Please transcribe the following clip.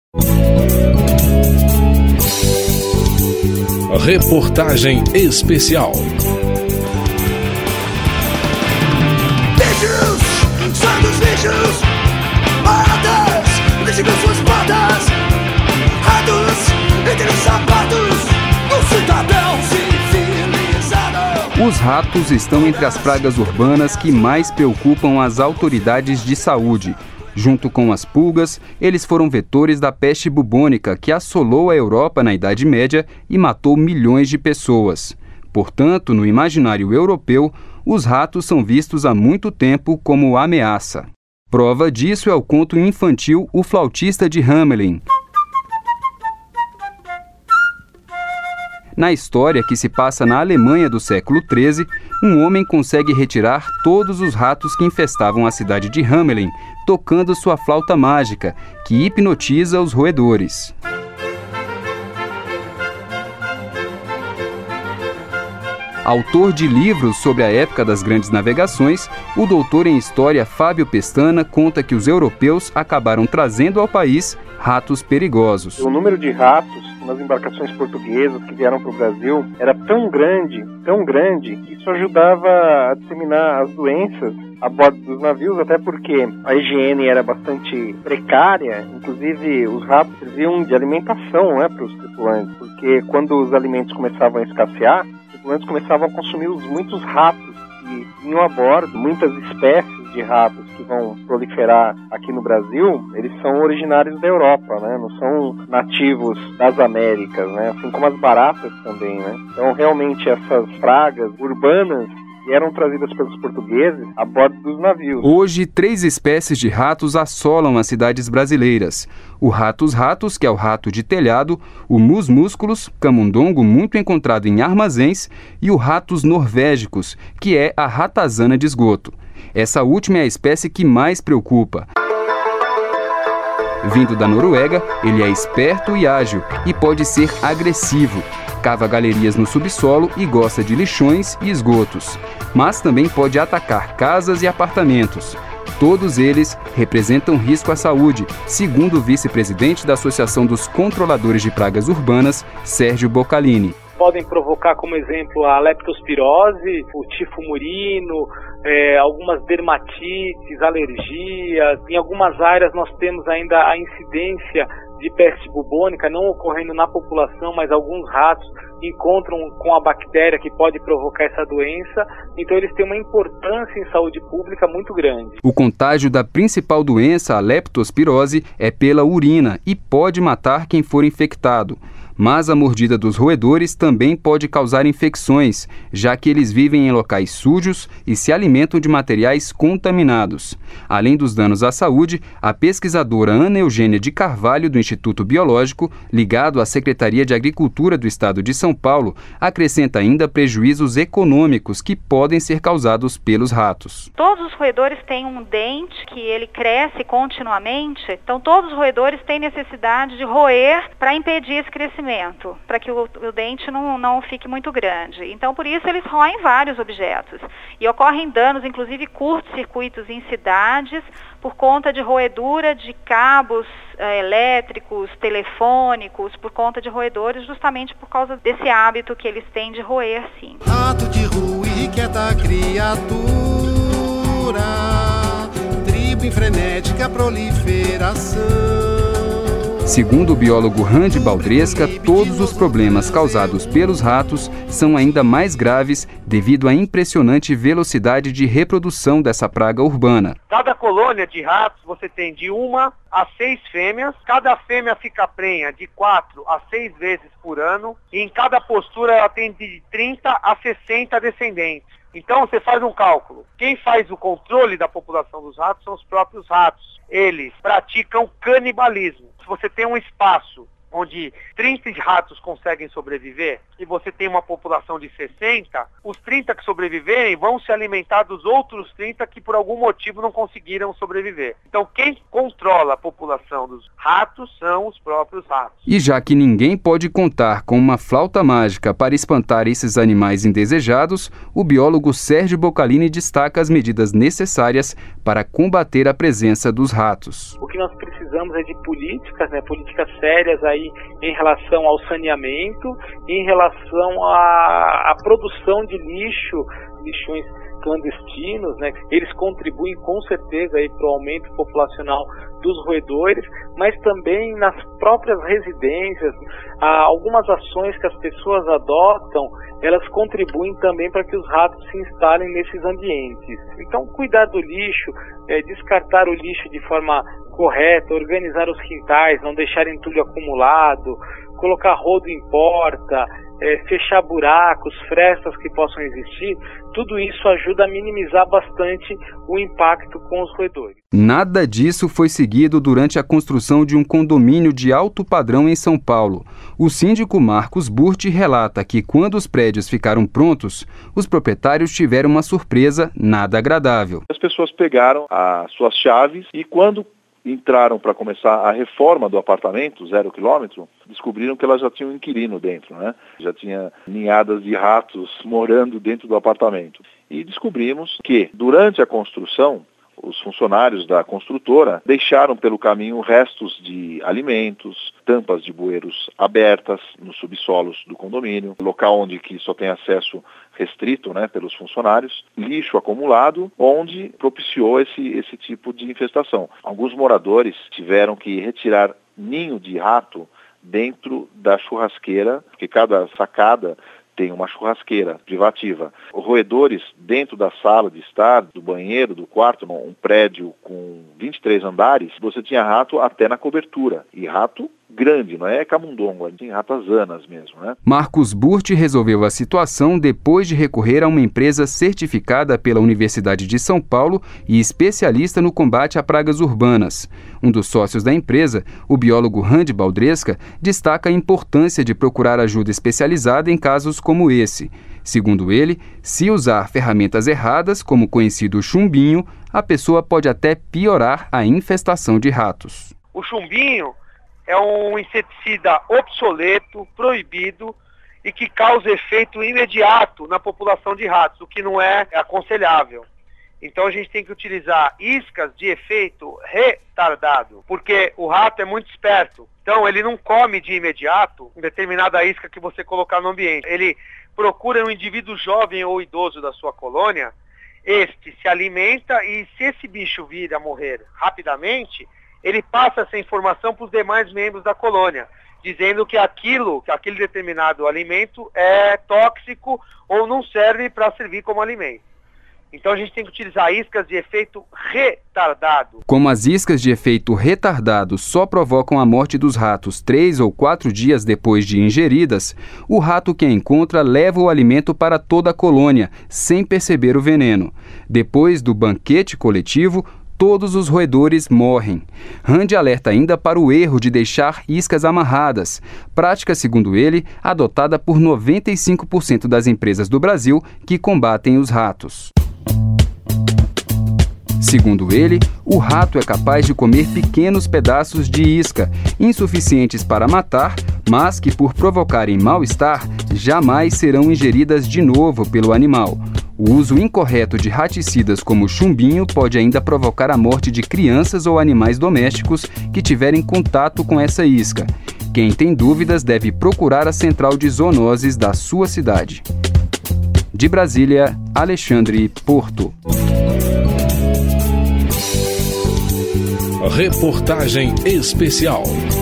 Reportagem especial. Bichos, sai dos bichos, baratas, deixem com suas patas, ratos, entre os sapatos, no cidadão civilizado. Os ratos estão entre as pragas urbanas que mais preocupam as autoridades de saúde. Junto com as pulgas, eles foram vetores da peste bubônica, que assolou a Europa na Idade Média e matou milhões de pessoas. Portanto, no imaginário europeu, os ratos são vistos há muito tempo como ameaça. Prova disso é o conto infantil O Flautista de Hamelin. Na história, que se passa na Alemanha do século XIII, um homem consegue retirar todos os ratos que infestavam a cidade de Hamelin, tocando sua flauta mágica, que hipnotiza os roedores. Autor de livros sobre a época das grandes navegações, o doutor em História Fábio Pestana conta que os europeus acabaram trazendo ao país ratos perigosos. O número de ratos nas embarcações portuguesas que vieram para o Brasil era tão grande, que isso ajudava a disseminar as doenças a bordo dos navios, até porque a higiene era bastante precária. Inclusive, os ratos serviam de alimentação, para os tripulantes, porque quando os alimentos começavam a escassear, os tripulantes começavam a consumir muitos ratos que vinham a bordo. Muitas espécies de ratos que vão proliferar aqui no Brasil, eles são originários da Europa, não são nativos das Américas, assim como as baratas também, Então, realmente, essas pragas urbanas eram trazidas pelos portugueses a bordo dos navios. Hoje, 3 espécies de ratos assolam as cidades brasileiras. O ratus-ratus, que é o rato de telhado, o mus-músculos, camundongo muito encontrado em armazéns, e o ratus norvégicos, que é a ratazana de esgoto. Essa última é a espécie que mais preocupa. Vindo da Noruega, ele é esperto e ágil e pode ser agressivo. Cava galerias no subsolo e gosta de lixões e esgotos. Mas também pode atacar casas e apartamentos. Todos eles representam risco à saúde, segundo o vice-presidente da Associação dos Controladores de Pragas Urbanas, Sérgio Boccalini. Podem provocar, como exemplo, a leptospirose, o tifo murino, algumas dermatites, alergias. Em algumas áreas nós temos ainda a incidência de peste bubônica, não ocorrendo na população, mas alguns ratos encontram com a bactéria que pode provocar essa doença. Então eles têm uma importância em saúde pública muito grande. O contágio da principal doença, a leptospirose, é pela urina e pode matar quem for infectado. Mas a mordida dos roedores também pode causar infecções, já que eles vivem em locais sujos e se alimentam de materiais contaminados. Além dos danos à saúde, a pesquisadora Ana Eugênia de Carvalho, do Instituto Biológico, ligado à Secretaria de Agricultura do Estado de São Paulo, acrescenta ainda prejuízos econômicos que podem ser causados pelos ratos. Todos os roedores têm um dente que ele cresce continuamente, então todos os roedores têm necessidade de roer para impedir esse crescimento, para que o dente não fique muito grande. Então, por isso, eles roem vários objetos. E ocorrem danos, inclusive curtos-circuitos em cidades, por conta de roedura de cabos elétricos, telefônicos, por conta de roedores, justamente por causa desse hábito que eles têm de roer, sim. Rato de rua irrequieta criatura, tribo em frenética proliferação. Segundo o biólogo Randy Baldresca, todos os problemas causados pelos ratos são ainda mais graves devido à impressionante velocidade de reprodução dessa praga urbana. Cada colônia de ratos você tem de 1 a 6 fêmeas. Cada fêmea fica prenha de 4 a 6 vezes por ano. E em cada postura ela tem de 30 a 60 descendentes. Então você faz um cálculo. Quem faz o controle da população dos ratos são os próprios ratos. Eles praticam canibalismo. Se você tem um espaço onde 30 ratos conseguem sobreviver, e você tem uma população de 60, os 30 que sobreviverem vão se alimentar dos outros 30 que por algum motivo não conseguiram sobreviver. Então quem controla a população dos ratos são os próprios ratos. E já que ninguém pode contar com uma flauta mágica para espantar esses animais indesejados, o biólogo Sérgio Boccalini destaca as medidas necessárias para combater a presença dos ratos. O que nós precisamos é de políticas, políticas sérias aí em relação ao saneamento, em relação à produção de lixões clandestinos, eles contribuem com certeza para o aumento populacional dos roedores, mas também nas próprias residências, algumas ações que as pessoas adotam, elas contribuem também para que os ratos se instalem nesses ambientes. Então, cuidar do lixo, descartar o lixo de forma correta, organizar os quintais, não deixar entulho acumulado, colocar rodo em porta, fechar buracos, frestas que possam existir, tudo isso ajuda a minimizar bastante o impacto com os roedores. Nada disso foi seguido durante a construção de um condomínio de alto padrão em São Paulo. O síndico Marcos Burti relata que quando os prédios ficaram prontos, os proprietários tiveram uma surpresa nada agradável. As pessoas pegaram as suas chaves e quando entraram para começar a reforma do apartamento, 0 quilômetro, descobriram que elas já tinham um inquilino dentro, Já tinha ninhadas de ratos morando dentro do apartamento. E descobrimos que, durante a construção, os funcionários da construtora deixaram pelo caminho restos de alimentos, tampas de bueiros abertas nos subsolos do condomínio, local onde que só tem acesso restrito pelos funcionários, lixo acumulado, onde propiciou esse tipo de infestação. Alguns moradores tiveram que retirar ninho de rato dentro da churrasqueira, porque cada sacada tem uma churrasqueira privativa. Roedores dentro da sala de estar, do banheiro, do quarto, um prédio com 23 andares, você tinha rato até na cobertura. E rato grande, não é camundongo, tem ratazanas mesmo, Marcos Burti resolveu a situação depois de recorrer a uma empresa certificada pela Universidade de São Paulo e especialista no combate a pragas urbanas. Um dos sócios da empresa, o biólogo Randy Baldresca, destaca a importância de procurar ajuda especializada em casos como esse. Segundo ele, se usar ferramentas erradas, como o conhecido chumbinho, a pessoa pode até piorar a infestação de ratos. O chumbinho é um inseticida obsoleto, proibido e que causa efeito imediato na população de ratos, o que não é aconselhável. Então a gente tem que utilizar iscas de efeito retardado, porque o rato é muito esperto. Então ele não come de imediato determinada isca que você colocar no ambiente. Ele procura um indivíduo jovem ou idoso da sua colônia, este se alimenta e se esse bicho vir a morrer rapidamente, ele passa essa informação para os demais membros da colônia, dizendo que aquele determinado alimento é tóxico ou não serve para servir como alimento. Então a gente tem que utilizar iscas de efeito retardado. Como as iscas de efeito retardado só provocam a morte dos ratos 3 ou 4 dias depois de ingeridas, o rato que a encontra leva o alimento para toda a colônia, sem perceber o veneno. Depois do banquete coletivo, todos os roedores morrem. Randy alerta ainda para o erro de deixar iscas amarradas, prática, segundo ele, adotada por 95% das empresas do Brasil que combatem os ratos. Segundo ele, o rato é capaz de comer pequenos pedaços de isca, insuficientes para matar, mas que, por provocarem mal-estar, jamais serão ingeridas de novo pelo animal. O uso incorreto de raticidas como chumbinho pode ainda provocar a morte de crianças ou animais domésticos que tiverem contato com essa isca. Quem tem dúvidas deve procurar a central de zoonoses da sua cidade. De Brasília, Alexandre Porto. Reportagem especial.